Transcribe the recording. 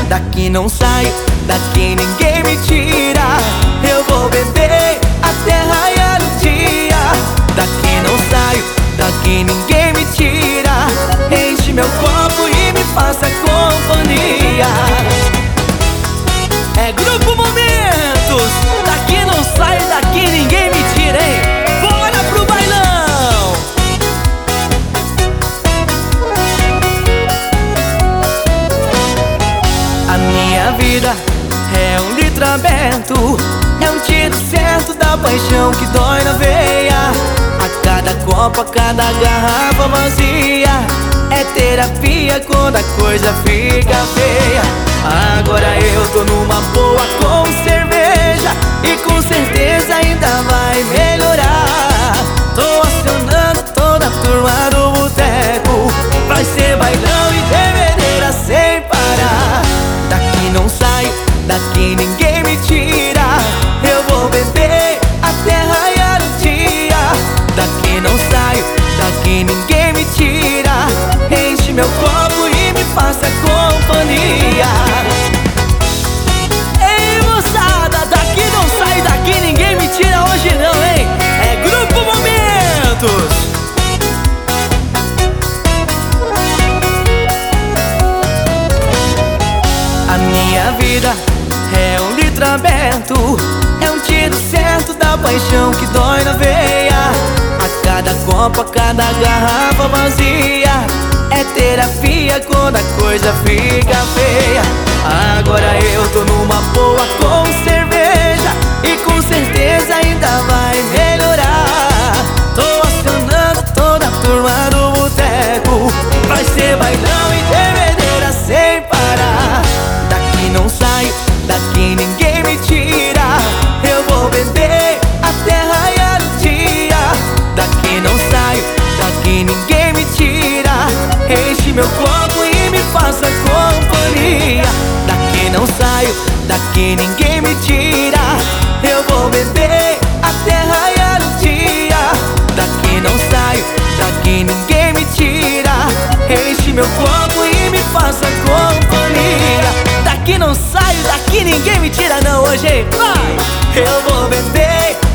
Daqui não saio, daqui ninguém me tira. Eu vou beber até raiar o dia. Daqui não saio, daqui ninguém me tira. Enche meu copo e me faça companhia. É Grupo Momentos. Daqui não saio, daqui ninguém me tira, hein? Bora pro bailão! A minha vida é um litro aberto, é um tiro certo da paixão que dói na veia. A cada copo, a cada garrafa vazia, é terapia quando a coisa fica feia. Agora eu tô numa boa com cerveja e com certeza ainda vai melhorar. Tô acionando toda a turma do boteco, vai ser bailão e bebedeira sem parar. Daqui não saio, daqui ninguém me tira. Eu vou beber até raiar o dia. Daqui não saio, daqui ninguém me tira. Enche meu copo e me faça companhia. Ei, moçada, daqui não saio, daqui ninguém me tira hoje não, hein? É Grupo Momentos. A minha vida é um litro aberto, é um tiro certo da paixão que dói na veia. A cada copo, a cada garrafa vazia, é terapia quando a coisa fica feia. Agora eu tô numa boa com cerveja e com certeza ainda vai melhorar. Tô acionando toda a turma do boteco, vai ser bailão e bebedeira sem parar. Daqui não saio, daqui ninguém me tira. Eu vou beber até raiar o dia. Daqui não saio, daqui ninguém me tira. Enche meu copo e me faça companhia. Daqui não saio, daqui ninguém me tira. Eu vou beber até raiar o dia. Daqui não saio, daqui ninguém me tira. Enche meu copo e me faça companhia. Daqui não saio, daqui ninguém me tira não hoje, hein? Vai! Eu vou beber